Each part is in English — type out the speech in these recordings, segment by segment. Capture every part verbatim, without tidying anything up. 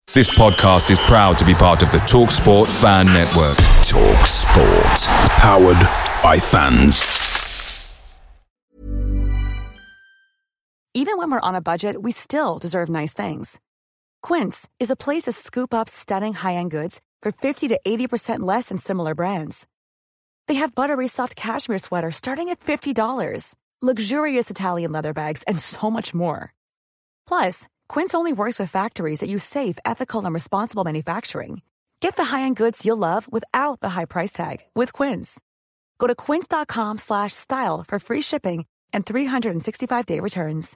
This podcast is proud to be part of the TalkSport Fan Network. TalkSport. Powered by fans. Even when we're on a budget, we still deserve nice things. Quince is a place to scoop up stunning high-end goods for fifty to eighty percent less than similar brands. They have buttery soft cashmere sweaters starting at fifty dollars, luxurious Italian leather bags, and so much more. Plus, Quince only works with factories that use safe, ethical, and responsible manufacturing. Get the high-end goods you'll love without the high price tag with Quince. Go to quince.com slash style for free shipping and three sixty-five day returns.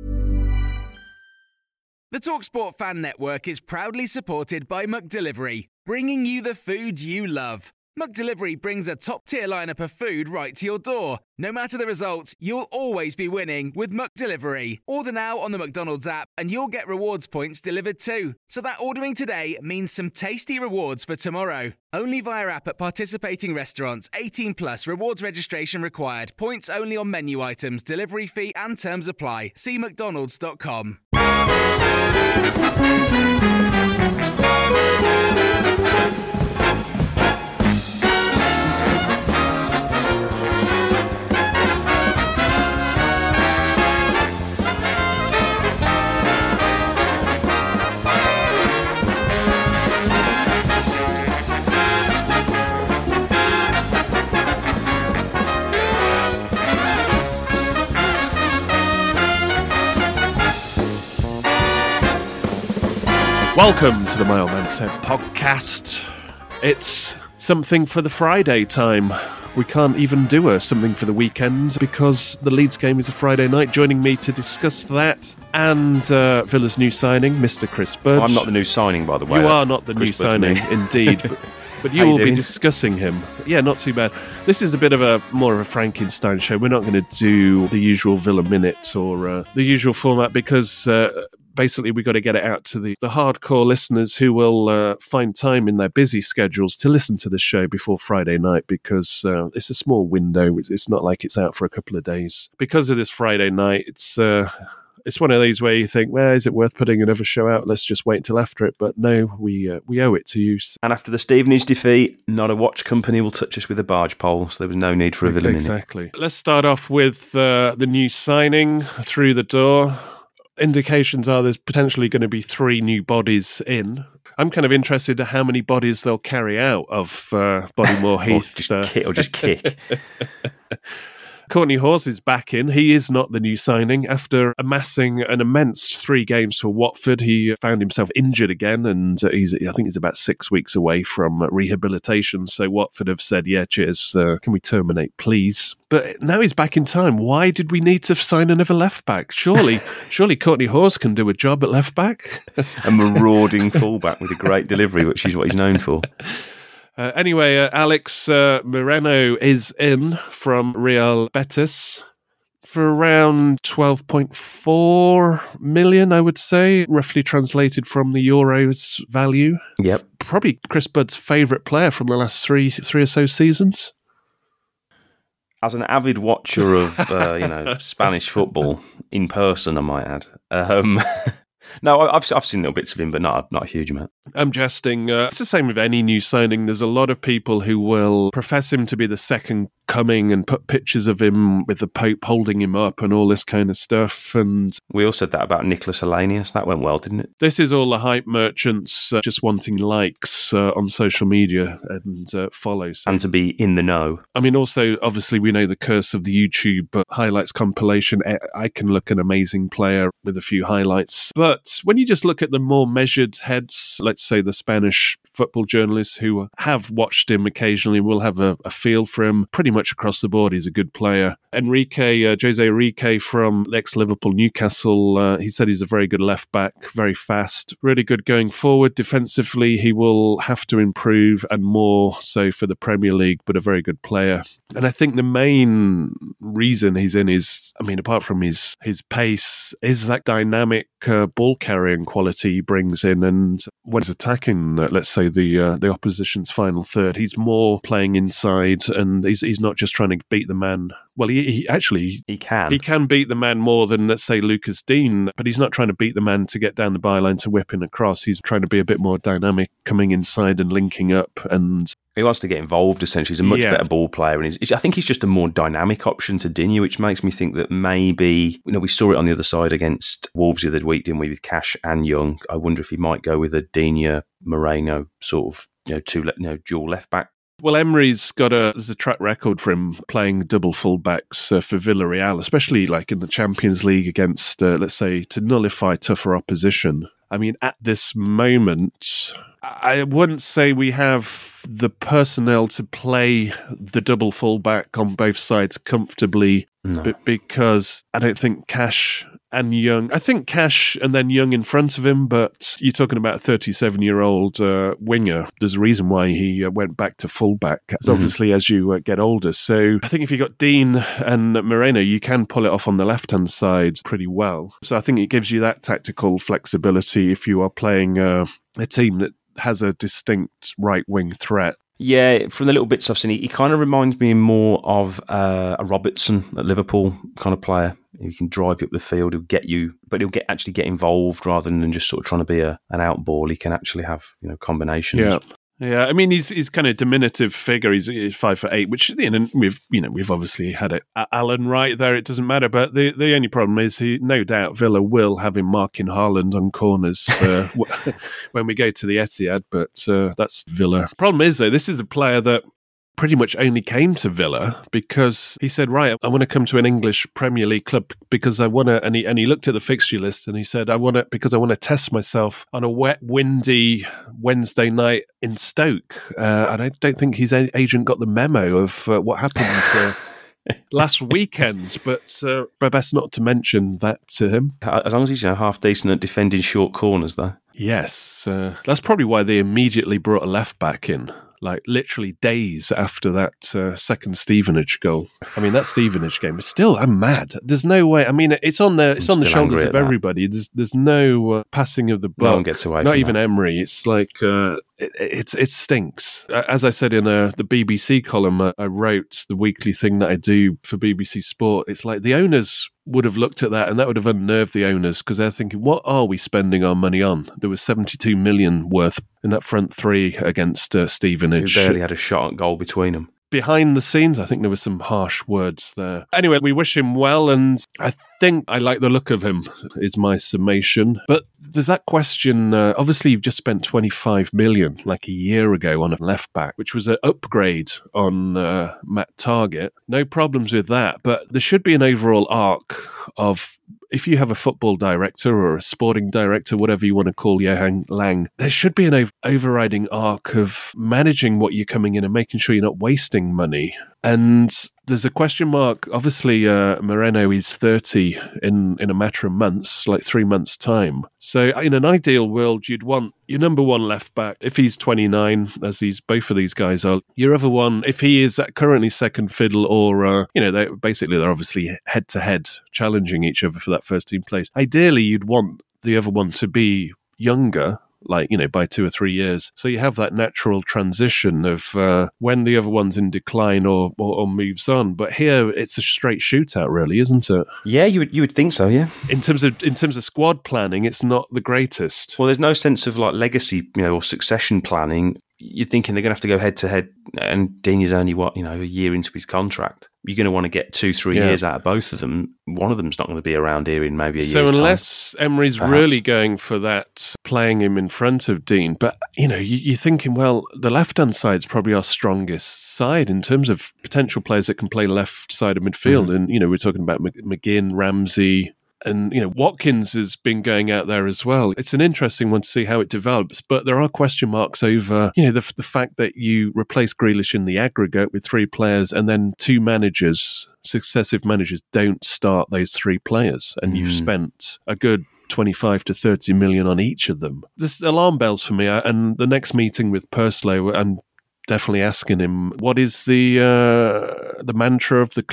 The TalkSport Fan Network is proudly supported by McDelivery, bringing you the food you love. McDelivery brings a top-tier lineup of food right to your door. No matter the result, you'll always be winning with McDelivery. Order now on the McDonald's app and you'll get rewards points delivered too. So that ordering today means some tasty rewards for tomorrow. Only via app at participating restaurants. eighteen plus, rewards registration required. Points only on menu items, delivery fee and terms apply. See mcdonalds dot com. Welcome to the My Old Man Said podcast. It's something for the Friday time. We can't even do a something for the weekend because the Leeds game is a Friday night. Joining me to discuss that and uh, Villa's new signing, Mister Chris Bird. Oh, I'm not the new signing, by the way. You are not the Chris new signing, indeed. But, but you will be discussing him. Yeah, not too bad. This is a bit of a more of a Frankenstein show. We're not going to do the usual Villa Minute or uh, the usual format because... Uh, Basically, we've got to get it out to the, the hardcore listeners who will uh, find time in their busy schedules to listen to the show before Friday night because uh, it's a small window. It's not like it's out for a couple of days. Because of this Friday night, it's uh, it's one of these where you think, well, is it worth putting another show out? Let's just wait until after it. But no, we uh, we owe it to you. And after the Stevenage defeat, not a watch company will touch us with a barge pole, so there was no need for a Villa Minute. Exactly. Let's start off with uh, the new signing through the door. Indications are there's potentially going to be three new bodies in. I'm kind of interested in how many bodies they'll carry out of uh, Bodymoor Heath. or, just uh, kick, or just kick. Courtney Hawes is back in. He is not the new signing. After amassing an immense three games for Watford, he found himself injured again, and uh, he's I think he's about six weeks away from uh, rehabilitation. So Watford have said, yeah, cheers, uh, can we terminate, please? But now he's back in time. Why did we need to sign another left-back? Surely, surely Courtney Hawes can do a job at left-back. A marauding fullback with a great delivery, which is what he's known for. Uh, anyway, uh, Alex uh, Moreno is in from Real Betis for around twelve point four million, I would say, roughly translated from the Euros value. Yep. Probably Chris Budd's favourite player from the last three three or so seasons. As an avid watcher of uh, you know Spanish football in person, I might add. Um, no, I've I've seen little bits of him, but not not a huge amount. I'm jesting. Uh, it's the same with any new signing. There's a lot of people who will profess him to be the second coming and put pictures of him with the Pope holding him up and all this kind of stuff. And we all said that about Nicholas Alanius. That went well, didn't it? This is all the hype merchants uh, just wanting likes uh, on social media and uh, follows. And to be in the know. I mean, also, obviously, we know the curse of the YouTube uh, highlights compilation. I can look an amazing player with a few highlights. But when you just look at the more measured heads, let's say the Spanish football journalists who have watched him occasionally will have a, a feel for him. Pretty much across the board, he's a good player. Enrique, uh, Jose Enrique from ex-Liverpool Newcastle, uh, he said he's a very good left-back, very fast, really good going forward. Defensively, he will have to improve, and more so for the Premier League, but a very good player. And I think the main reason he's in is, I mean, apart from his, his pace, is that dynamic uh, ball-carrying quality he brings in. And when he's attacking, uh, let's say, the uh, the opposition's final third, he's more playing inside, and he's he's not just trying to beat the man Well, he, he actually He can. he can beat the man more than, let's say, Lucas Dean, but he's not trying to beat the man to get down the byline to whip in across. He's trying to be a bit more dynamic, coming inside and linking up. And he wants to get involved, essentially. He's a much Yeah. better ball player. And he's, I think he's just a more dynamic option to Digne, which makes me think that maybe, you know, we saw it on the other side against Wolves the other week, didn't we, with Cash and Young. I wonder if he might go with a Digne, Moreno sort of, you know, two, you know, dual left back. Well, Emery's got a there's a track record for him playing double fullbacks uh, for Villarreal, especially like in the Champions League against, uh, let's say, to nullify tougher opposition. I mean, at this moment, I wouldn't say we have the personnel to play the double fullback on both sides comfortably, No. but because I don't think Cash and Young, I think Cash and then Young in front of him, but you're talking about a thirty-seven-year-old uh, winger. There's a reason why he uh, went back to fullback, mm-hmm. obviously, as you uh, get older. So I think if you got Dean and Moreno, you can pull it off on the left-hand side pretty well. So I think it gives you that tactical flexibility if you are playing uh, a team that has a distinct right-wing threat. Yeah, from the little bits I've seen, he, he kind of reminds me more of uh, a Robertson at Liverpool kind of player. He can drive you up the field, he'll get you, but he'll get actually get involved rather than just sort of trying to be a, an out ball. He can actually have, you know, combinations. Yeah. Yeah, I mean, he's he's kind of diminutive figure. He's, he's five foot eight, which you know, we've you know we've obviously had it. Alan right there. It doesn't matter, but the, the only problem is he no doubt Villa will have him marking Haaland on corners uh, when we go to the Etihad. But uh, that's Villa. Problem is though, this is a player that pretty much only came to Villa because he said, right, I want to come to an English Premier League club because I want to, and he, and he looked at the fixture list and he said, I want to, because I want to test myself on a wet, windy Wednesday night in Stoke. Uh, and I don't think his agent got the memo of uh, what happened uh, last weekend, but uh, best not to mention that to him. As long as he's, you know, half decent at defending short corners, though. Yes, uh, that's probably why they immediately brought a left back in. Like literally days after that uh, second Stevenage goal. I mean, that Stevenage game is still, I'm mad. There's no way. I mean, it's on the it's I'm on the shoulders of that. everybody. There's there's no uh, passing of the buck. No one gets away. Not from even that. Emery. It's like uh, it, it's it stinks. As I said in uh, the B B C column, I, I wrote the weekly thing that I do for B B C Sport. It's like the owners would have looked at that and that would have unnerved the owners because they're thinking, what are we spending our money on? There was seventy-two million worth in that front three against uh, Stevenage. Who barely had a shot at goal between them. Behind the scenes, I think there were some harsh words there. Anyway, we wish him well, and I think I like the look of him, is my summation. But there's that question, uh, obviously you've just spent twenty-five million like a year ago on a left back, which was an upgrade on uh, Matt Targett. No problems with that, but there should be an overall arc of, if you have a football director or a sporting director, whatever you want to call Johan Lang, there should be an ov- overriding arc of managing what you're coming in and making sure you're not wasting money. And there's a question mark. Obviously, uh, Moreno is thirty in, in a matter of months, like three months' time. So in an ideal world, you'd want your number one left back, if he's twenty-nine, as these both of these guys are, your other one, if he is currently second fiddle or, uh, you know, they basically they're obviously head-to-head challenging each other for that first team place. Ideally, you'd want the other one to be younger, like, you know, by two or three years. So you have that natural transition of uh, when the other one's in decline or, or, or moves on. But here it's a straight shootout, really, isn't it? Yeah, you would you would think so, yeah. In terms of in terms of squad planning, it's not the greatest. Well, there's no sense of like legacy, you know, or succession planning. You're thinking they're going to have to go head to head, and Digne's only, what, you know, a year into his contract. You're going to want to get two, three yeah. years out of both of them. One of them's not going to be around here in maybe a so year's time. So unless Emery's perhaps. really going for that, playing him in front of Dean, but, you know, you, you're thinking, well, the left-hand side's probably our strongest side in terms of potential players that can play left side of midfield. Mm-hmm. And, you know, we're talking about McGinn, Ramsey, and, you know, Watkins has been going out there as well. It's an interesting one to see how it develops, but there are question marks over, you know, the, the fact that you replace Grealish in the aggregate with three players and then two managers, successive managers, don't start those three players. And mm. you've spent a good twenty-five to thirty million on each of them. There's alarm bells for me. And the next meeting with Purslow, I'm definitely asking him, what is the uh, the mantra of the club?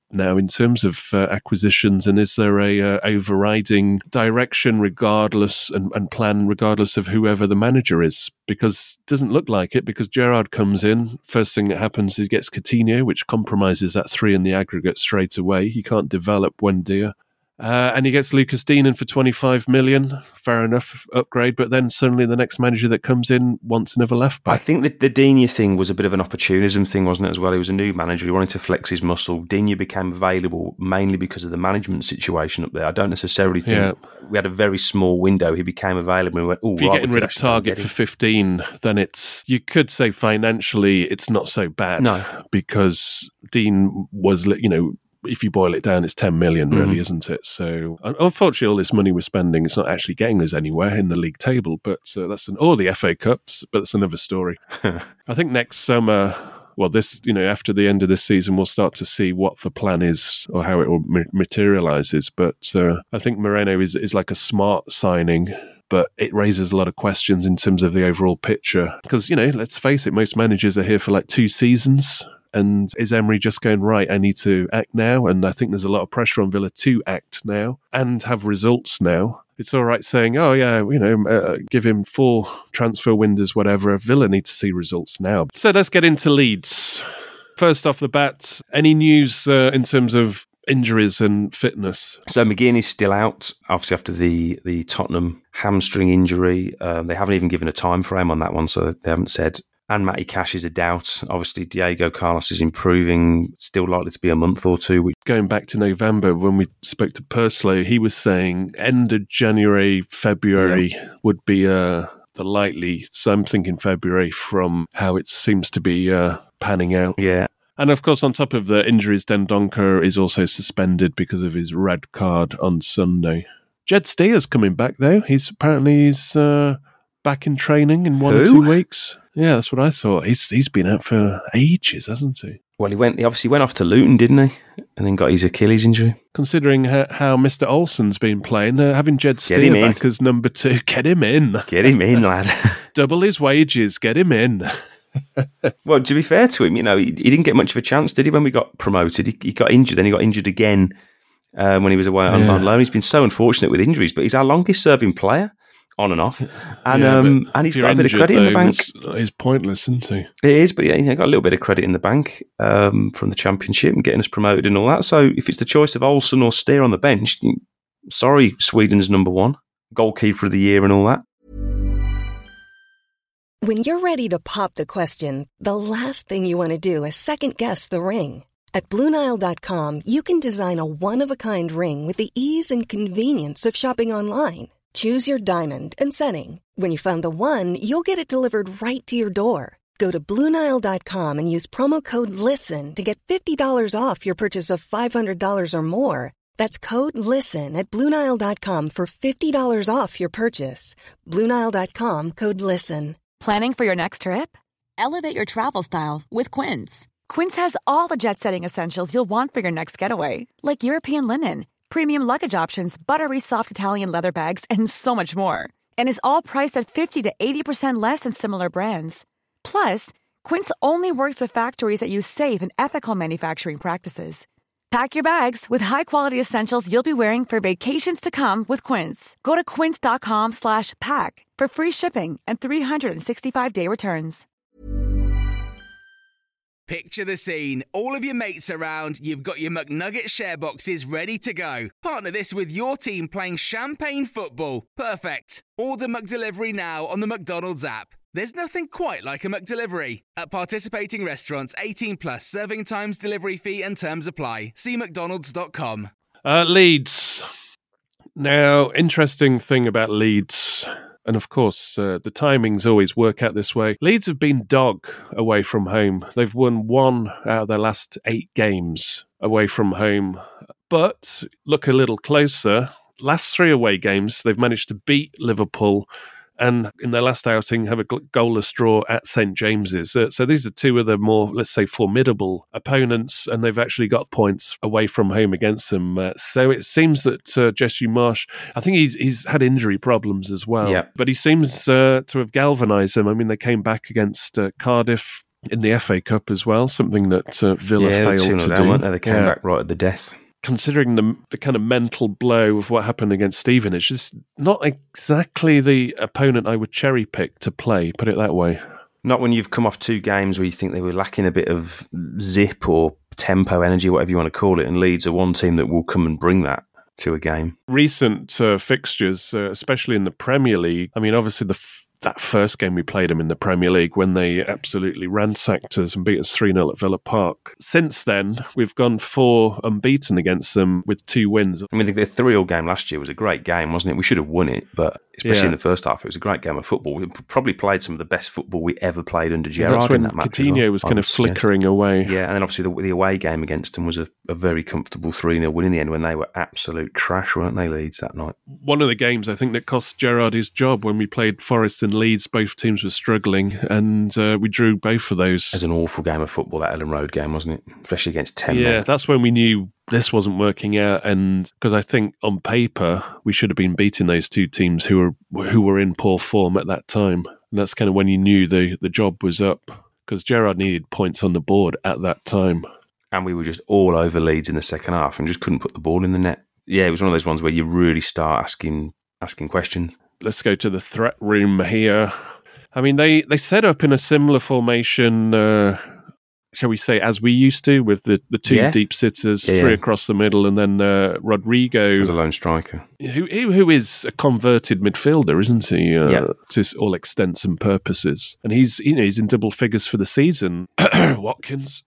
now in terms of uh, acquisitions, and is there a uh, overriding direction regardless and, and plan regardless of whoever the manager is? Because it doesn't look like it, because Gerrard comes in, first thing that happens is he gets Coutinho, which compromises that three in the aggregate straight away. He can't develop Buendia. Uh, and he gets Lucas Digne for twenty-five million. Fair enough, upgrade. But then suddenly the next manager that comes in wants another left back. I think that the Digne thing was a bit of an opportunism thing, wasn't it, as well? He was a new manager. He wanted to flex his muscle. Digne became available mainly because of the management situation up there. I don't necessarily think yeah. we had a very small window. He became available and we went, oh, if you're right, getting rid of Target for fifteen, then it's, you could say financially it's not so bad. No. Because Digne was, you know, if you boil it down, it's ten million, really, mm-hmm. isn't it? So, unfortunately, all this money we're spending, it's not actually getting us anywhere in the league table. But uh, that's an, or the F A Cups, but that's another story. I think next summer, well, this, you know, after the end of this season, we'll start to see what the plan is or how it all ma- materializes. But uh, I think Moreno is is like a smart signing. But it raises a lot of questions in terms of the overall picture. Because, you know, let's face it, most managers are here for like two seasons. And is Emery just going, right, I need to act now? And I think there's a lot of pressure on Villa to act now and have results now. It's all right saying, oh, yeah, you know, uh, give him four transfer windows, whatever. Villa need to see results now. So let's get into Leeds. First off the bat, any news uh, in terms of injuries and fitness? So McGinn is still out, obviously after the, the Tottenham hamstring injury. Um, they haven't even given a time frame on that one, so they haven't said. And Matty Cash is a doubt. Obviously, Diego Carlos is improving. Still likely to be a month or two. Going back to November, when we spoke to Purslow, he was saying end of January, February yeah. would be uh, the likely. So I'm thinking February from how it seems to be uh, panning out. Yeah. And of course, on top of the injuries, Dendoncker is also suspended because of his red card on Sunday. Jed Steer's coming back, though. He's apparently he's uh, back in training in one Who? or two weeks. Yeah, that's what I thought. He's he's been out for ages, hasn't he? Well, he went. He obviously went off to Luton, didn't he? And then got his Achilles injury. Considering how, how Mister Olsen's been playing, uh, having Jed Steer back as number two, get him in. Get him in, lad. Double his wages, get him in. Well, to be fair to him, you know, he, he didn't get much of a chance, did he, when we got promoted? He, he got injured, then he got injured again um, when he was away on, yeah. on loan. He's been so unfortunate with injuries, but he's our longest-serving player. On and off, and yeah, um, and he's got a bit of credit though, in the bank. He's pointless, isn't he? It is, but yeah, he got a little bit of credit in the bank um, from the Championship and getting us promoted and all that. So if it's the choice of Olsen or Steer on the bench, sorry, Sweden's number one goalkeeper of the year and all that. When you're ready to pop the question, the last thing you want to do is second guess the ring. At Blue Nile dot com, you can design a one of a kind ring with the ease and convenience of shopping online. Choose your diamond and setting. When you find the one, you'll get it delivered right to your door. Go to Blue Nile dot com and use promo code LISTEN to get fifty dollars off your purchase of five hundred dollars or more. That's code LISTEN at Blue Nile dot com for fifty dollars off your purchase. Blue Nile dot com, code LISTEN. Planning for your next trip? Elevate your travel style with Quince. Quince has all the jet-setting essentials you'll want for your next getaway, like European linen, premium luggage options, buttery soft Italian leather bags, and so much more. And is all priced at fifty to eighty percent less than similar brands. Plus, Quince only works with factories that use safe and ethical manufacturing practices. Pack your bags with high-quality essentials you'll be wearing for vacations to come with Quince. Go to quince.com slash pack for free shipping and three sixty-five day returns. Picture the scene. All of your mates around, you've got your McNugget share boxes ready to go. Partner this with your team playing champagne football. Perfect. Order McDelivery now on the McDonald's app. There's nothing quite like a McDelivery. At participating restaurants, eighteen plus, serving times, delivery fee and terms apply. See mcdonalds dot com. Uh, Leeds. Now, interesting thing about Leeds, and of course, uh, the timings always work out this way. Leeds have been dog away from home. They've won one out of their last eight games away from home. But look a little closer. Last three away games, they've managed to beat Liverpool and in their last outing have a goalless draw at Saint James's. Uh, so these are two of the more, let's say, formidable opponents, and they've actually got points away from home against them. Uh, so it seems that uh, Jesse Marsch, I think he's he's had injury problems as well, yeah. but he seems uh, to have galvanised them. I mean, they came back against uh, Cardiff, in the F A Cup as well, something that uh, Villa yeah, failed to down, do. Weren't they? They came yeah. back right at the death. Considering the the kind of mental blow of what happened against Stevenage, it's not exactly the opponent I would cherry pick to play, put it that way. Not when you've come off two games where you think they were lacking a bit of zip or tempo, energy, whatever you want to call it, and Leeds are one team that will come and bring that to a game. Recent uh, fixtures, uh, especially in the Premier League, I mean, obviously the f- that first game we played them in the Premier League when they absolutely ransacked us and beat us three nil at Villa Park. Since then, we've gone four unbeaten against them with two wins. I mean, the three all game last year was a great game, wasn't it? We should have won it, but especially yeah. in the first half, it was a great game of football. We probably played some of the best football we ever played under Gerrard. Yeah, that's when in that match Coutinho well, was kind of flickering suggest. away. Yeah, and then obviously the, the away game against them was a, a very comfortable three nil win in the end when they were absolute trash, weren't they, Leeds, that night? One of the games, I think, that cost Gerrard his job when we played Forest and Leeds, both teams were struggling, and uh, we drew both of those. It was an awful game of football, that Ellen Road game, wasn't it? Especially against ten Yeah, men. that's when we knew this wasn't working out, and because I think on paper we should have been beating those two teams who were who were in poor form at that time, and that's kind of when you knew the the job was up, because Gerrard needed points on the board at that time. And we were just all over Leeds in the second half and just couldn't put the ball in the net. Yeah, it was one of those ones where you really start asking asking questions. Let's go to the threat room here. I mean, they, they set up in a similar formation, uh, shall we say, as we used to, with the, the two yeah. deep sitters, yeah, three yeah. across the middle, and then uh, Rodrigo. As a lone striker. Who, who who is a converted midfielder, isn't he? Uh, yeah. To all extents and purposes. And he's, you know, he's in double figures for the season. Watkins.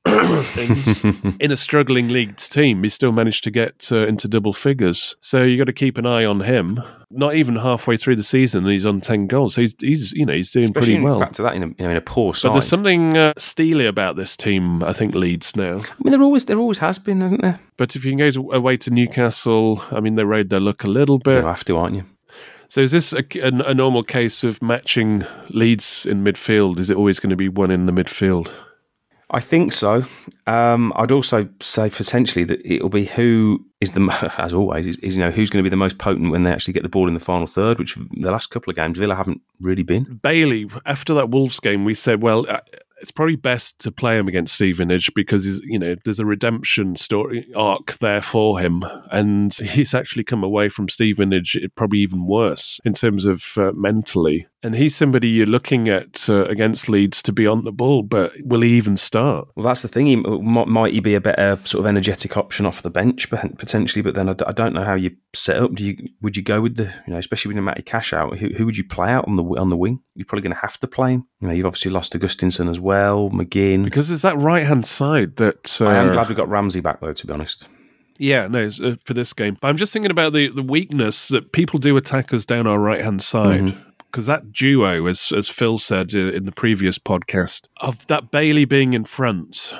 In a struggling Leeds team, he still managed to get uh, into double figures. So you got to keep an eye on him. Not even halfway through the season, and he's on ten goals. So he's, he's you know, he's doing Especially pretty well. In fact, of that in a, you know, in a poor side. But there's something uh, steely about this team, I think, Leeds now. I mean, there always there always has been, hasn't there? But if you can go to, away to Newcastle, I mean, they rode their luck a little bit. You have to, aren't you? So is this a, a, a normal case of matching Leeds in midfield? Is it always going to be one in the midfield? I think so. Um, I'd also say potentially that it'll be who is the, as always, is, is you know who's going to be the most potent when they actually get the ball in the final third, which the last couple of games Villa haven't really been. Bailey, after that Wolves game, we said, well, uh, it's probably best to play him against Stevenage because he's, you know, there's a redemption story arc there for him, and he's actually come away from Stevenage probably even worse in terms of uh, mentally. And he's somebody you're looking at uh, against Leeds to be on the ball, but will he even start? Well, that's the thing. He, might he be a better sort of energetic option off the bench potentially? But then I, I don't know how you set up. Do you would you go with the, you know, especially when you Matty Cash out? Who, who would you play out on the on the wing? You're probably going to have to play him. You know, you've obviously lost Augustinson as well, McGinn. Because it's that right hand side that uh, I am glad we got Ramsey back though. To be honest. Yeah, no, uh, for this game. But I'm just thinking about the, the weakness that people do attack us down our right hand side. Mm-hmm. Because that duo, as as Phil said in the previous podcast, of that Bailey being in front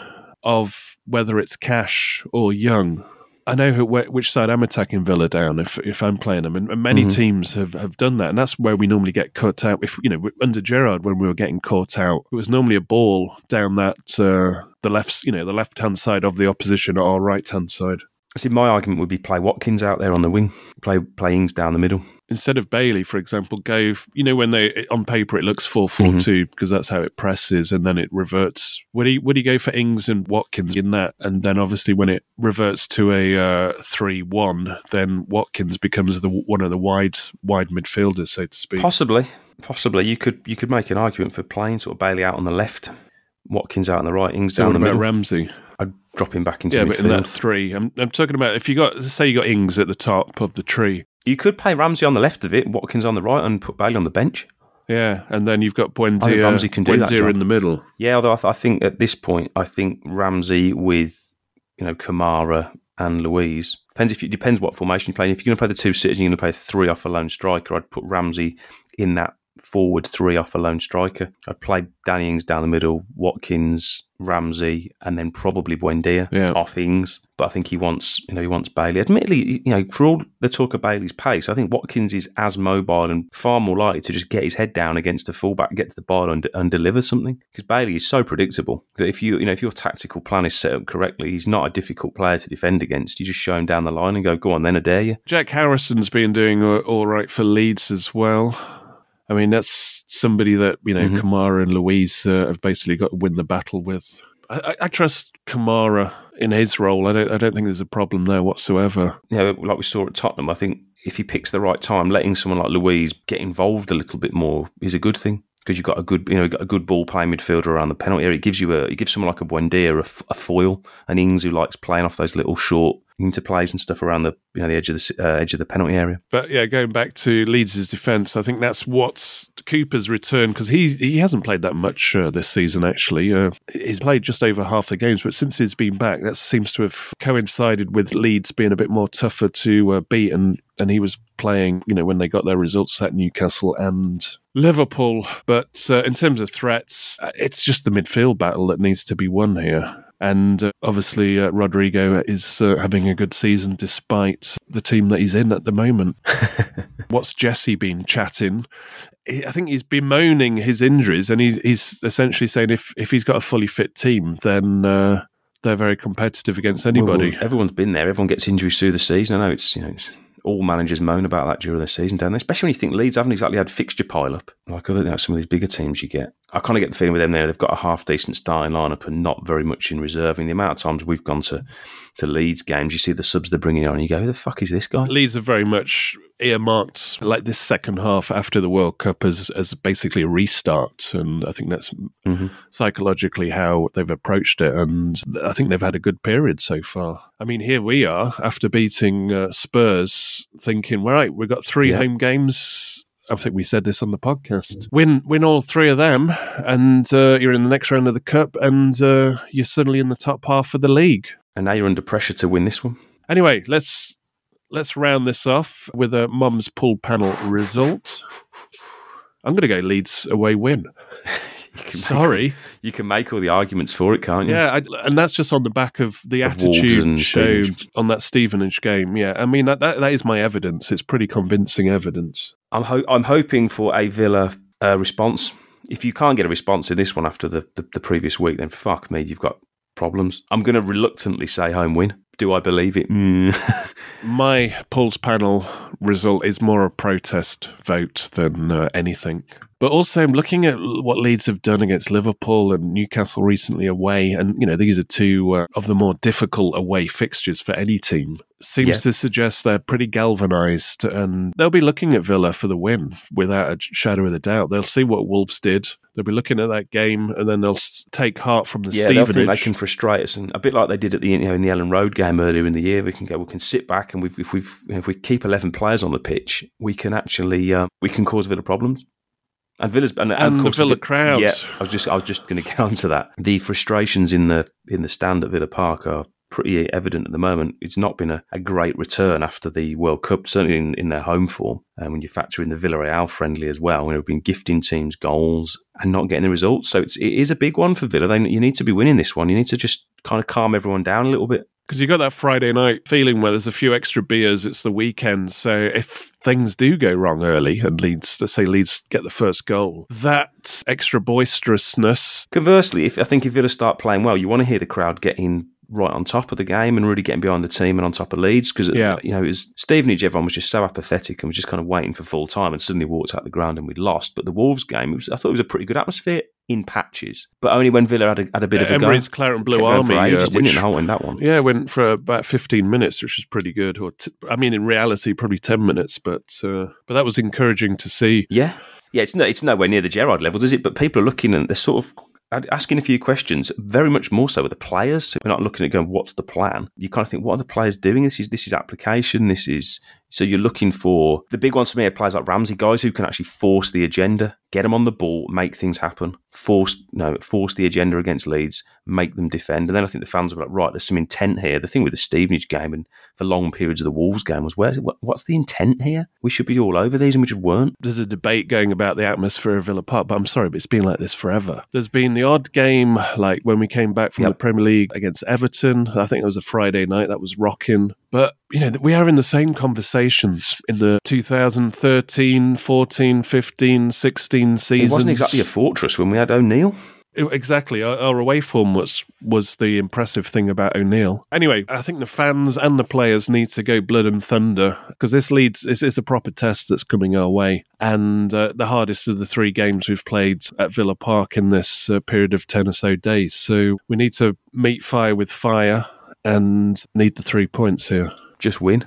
of whether it's Cash or Young, I know who, which side I'm attacking Villa down if if I'm playing them, and, and many mm-hmm. teams have, have done that, and that's where we normally get cut out. If you know, under Gerrard, when we were getting caught out, it was normally a ball down that uh, the left, you know, the left hand side of the opposition or right hand side. I see. My argument would be play Watkins out there on the wing, play play Ings down the middle. Instead of Bailey, for example, go, you know, when they, on paper it looks four four two mm-hmm. because that's how it presses and then it reverts. Would he would he go for Ings and Watkins in that? And then obviously when it reverts to a uh, three one, then Watkins becomes the one of the wide wide midfielders, so to speak. Possibly. Possibly. You could you could make an argument for playing sort of Bailey out on the left, Watkins out on the right, Ings down so the middle. Ramsey? I'd drop him back into yeah, midfield. But in that three, I'm, I'm talking about if you got, let's say you got Ings at the top of the tree. You could play Ramsey on the left of it, Watkins on the right, and put Bailey on the bench. Yeah, and then you've got Buendia, Ramsey can do that Buendia in the middle. Yeah, although I, th- I think at this point, I think Ramsey with, you know, Kamara and Louise, depends if you, depends what formation you're playing. If you're going to play the two sitters and you're going to play three off a lone striker, I'd put Ramsey in that forward three off a lone striker. I'd play Danny Ings down the middle, Watkins, Ramsey, and then probably Buendia yeah. off Ings. But I think he wants, you know, he wants Bailey. Admittedly, you know, for all the talk of Bailey's pace, I think Watkins is as mobile and far more likely to just get his head down against a fullback, get to the bar and, and deliver something. Because Bailey is so predictable that if you, you know, if your tactical plan is set up correctly, he's not a difficult player to defend against. You just show him down the line and go, go on, then I dare you. Jack Harrison's been doing all right for Leeds as well. I mean, that's somebody that, you know, Mm-hmm. Kamara and Luiz uh, have basically got to win the battle with. I, I, I trust Kamara in his role. I don't, I don't think there's a problem there whatsoever. Yeah, like we saw at Tottenham, I think if he picks the right time, letting someone like Luiz get involved a little bit more is a good thing. Because you've got a good, you know, you've got a good ball playing midfielder around the penalty area. It gives you a, it gives someone like a Buendia a, f- a foil, an Ings who likes playing off those little short interplays and stuff around the, you know, the edge of the uh, edge of the penalty area. But yeah, going back to Leeds' defence, I think that's what's Cooper's return, because he he hasn't played that much uh, this season. Actually, uh, he's played just over half the games, but since he's been back, that seems to have coincided with Leeds being a bit more tougher to uh, beat, and and he was playing, you know, when they got their results at Newcastle and Liverpool. But uh, in terms of threats, it's just the midfield battle that needs to be won here. And uh, obviously, uh, Rodrigo is uh, having a good season despite the team that he's in at the moment. What's Jesse been chatting? I think he's bemoaning his injuries, and he's, he's essentially saying if, if he's got a fully fit team, then uh, they're very competitive against anybody. Well, everyone's been there. Everyone gets injuries through the season. I know it's, you know, it's, all managers moan about that during the season, don't they? Especially when you think Leeds haven't exactly had fixture pile up like other, you know, some of these bigger teams you get. I kind of get the feeling with them there, they've got a half decent starting lineup and not very much in reserve. And the amount of times we've gone to, to Leeds games, you see the subs they're bringing on and you go, who the fuck is this guy? Leeds are very much earmarked like this second half after the World Cup as, as basically a restart. And I think that's mm-hmm. psychologically how they've approached it. And I think they've had a good period so far. I mean, here we are after beating uh, Spurs thinking, well, right, we've got three yeah. home games. I think we said this on the podcast. Win win all three of them, and uh, you're in the next round of the Cup, and uh, you're suddenly in the top half of the league. And now you're under pressure to win this one. Anyway, let's let's round this off with a Mum's Pool Panel result. I'm going to go Leeds away win. You Sorry. Make, you can make all the arguments for it, can't you? Yeah, I, and that's just on the back of the of attitude shown on that Stevenage game. Yeah, I mean, that, that that is my evidence. It's pretty convincing evidence. I'm ho- I'm hoping for a Villa uh, response. If you can't get a response in this one after the, the, the previous week, then fuck me, you've got problems. I'm going to reluctantly say home win. Do I believe it? Mm. My Paul's Panel result is more a protest vote than uh, anything. But also, I'm looking at what Leeds have done against Liverpool and Newcastle recently away, and you know these are two uh, of the more difficult away fixtures for any team. Seems yeah. to suggest they're pretty galvanised, and they'll be looking at Villa for the win without a shadow of a doubt. They'll see what Wolves did. They'll be looking at that game, and then they'll take heart from the yeah, Stevenage. They'll think they can frustrate us, and a bit like they did at the you know in the Ellen Road game earlier in the year. We can go, we can sit back, and we've, if we if we keep eleven players on the pitch, we can actually uh, we can cause Villa problems. And Villa's and, and, and of course the Villa crowd. Yeah, I was just I was just going to get onto that. The frustrations in the in the stand at Villa Park are pretty evident at the moment. It's not been a, a great return after the World Cup, certainly in, in their home form. And when you factor in the Villarreal friendly as well, we've been gifting teams goals and not getting the results. So it's it is a big one for Villa. They, you need to be winning this one. You need to just kind of calm everyone down a little bit. Because you got that Friday night feeling where there's a few extra beers, it's the weekend. So if things do go wrong early and Leeds, let's say Leeds get the first goal, that extra boisterousness. Conversely, if I think if Villa start playing well, you want to hear the crowd getting right on top of the game and really getting behind the team and on top of Leeds because yeah. you know it was Stevenage, everyone was just so apathetic and was just kind of waiting for full time and suddenly walked out the ground and we'd lost. But the Wolves game, it was, I thought it was a pretty good atmosphere in patches, but only when Villa had a, had a bit uh, of a Emery's go. Claret and Blue Army, ages, uh, didn't which, it, the whole in that one. Yeah, went for about fifteen minutes, which was pretty good. Or t- I mean, in reality, probably ten minutes, but uh, but that was encouraging to see. Yeah, yeah, it's no, it's nowhere near the Gerrard level, is it? But people are looking and they're sort of asking a few questions, very much more so with the players. So we're not looking at going, what's the plan? You kind of think, what are the players doing? This is this is application. This is so you're looking for the big ones for me are players like Ramsey, guys who can actually force the agenda, get them on the ball, make things happen, force no force the agenda against Leeds, make them defend. And then I think the fans were like, right, there's some intent here. The thing with the Stevenage game and for long periods of the Wolves game was, where's it? What, what's the intent here? We should be all over these, and we just weren't. There's a debate going about the atmosphere of Villa Park, but I'm sorry, but it's been like this forever. There's been the odd game, like when we came back from yep. the Premier League against Everton. I think it was a Friday night. That was rocking. But, you know, we are in the same conversations in the two thousand thirteen, fourteen, fifteen, sixteen seasons. It wasn't exactly a fortress when we had O'Neill. Exactly. Our, our away form was was the impressive thing about O'Neill. Anyway, I think the fans and the players need to go blood and thunder, because this leads this is a proper test that's coming our way, and uh, the hardest of the three games we've played at Villa Park in this uh, period of ten or so days. So we need to meet fire with fire and need the three points here. Just win.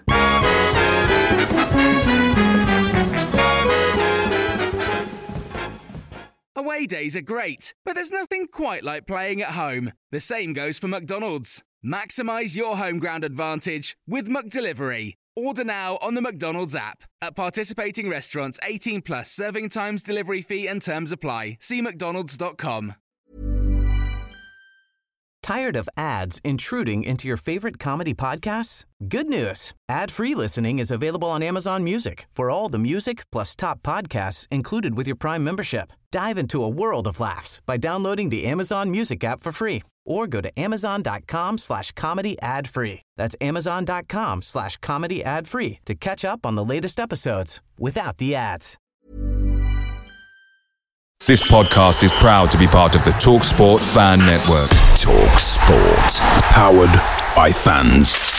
Away days are great, but there's nothing quite like playing at home. The same goes for McDonald's. Maximise your home ground advantage with McDelivery. Order now on the McDonald's app. At participating restaurants, eighteen plus, serving times, delivery fee and terms apply. See mcdonalds dot com. Tired of ads intruding into your favorite comedy podcasts? Good news. Ad-free listening is available on Amazon Music for all the music plus top podcasts included with your Prime membership. Dive into a world of laughs by downloading the Amazon Music app for free or go to amazon.com slash comedy ad free. That's amazon.com slash comedy ad free to catch up on the latest episodes without the ads. This podcast is proud to be part of the TalkSport Fan Network. TalkSport. Powered by fans.